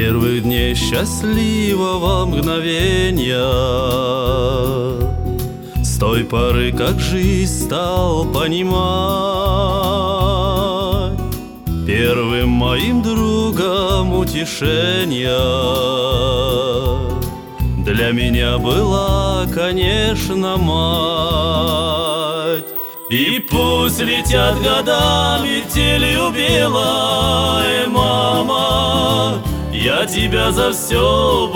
первых дней счастливого мгновения, с той поры, как жизнь стал понимать, первым моим другом утешения для меня была, конечно, мать. И пусть летят годами те любимая мама, я тебя за все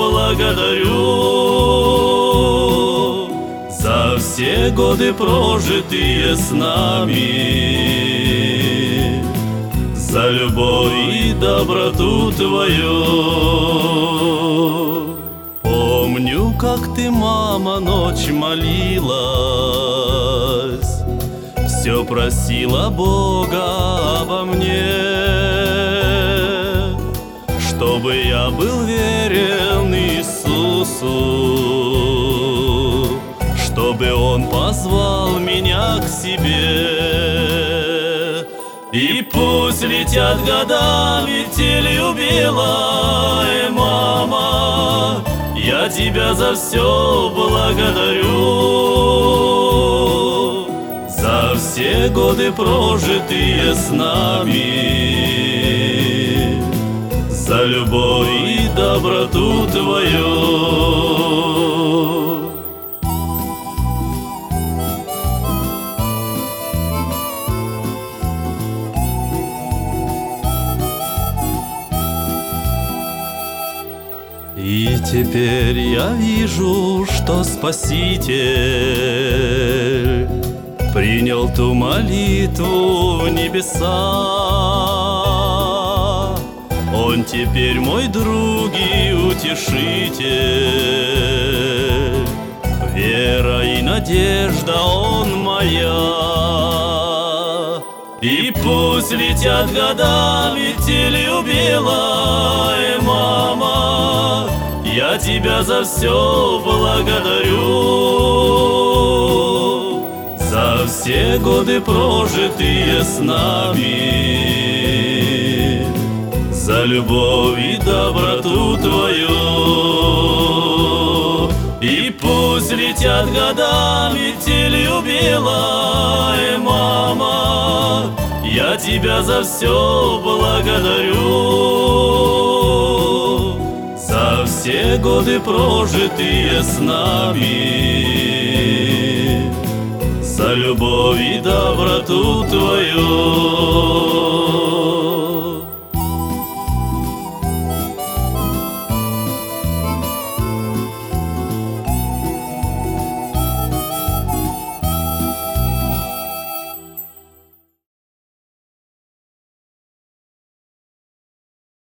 благодарю, за все годы, прожитые с нами, за любовь и доброту твою. Помню, как ты, мама, ночь молилась, все просила Бога обо мне, чтобы я был верен Иисусу, чтобы Он позвал меня к себе. И пусть летят годами те любимая мама, я тебя за все благодарю, за все годы, прожитые с нами, за любовь и доброту твою. И теперь я вижу, что Спаситель принял ту молитву в небеса. Он теперь мой друг и утешитель, вера и надежда Он моя. И пусть летят годами те любимая мама, я тебя за все благодарю, за все годы, прожитые с нами, за любовь и доброту твою. И пусть летят годами те любимая мама, я тебя за все благодарю, за все годы, прожитые с нами, за любовь и доброту твою.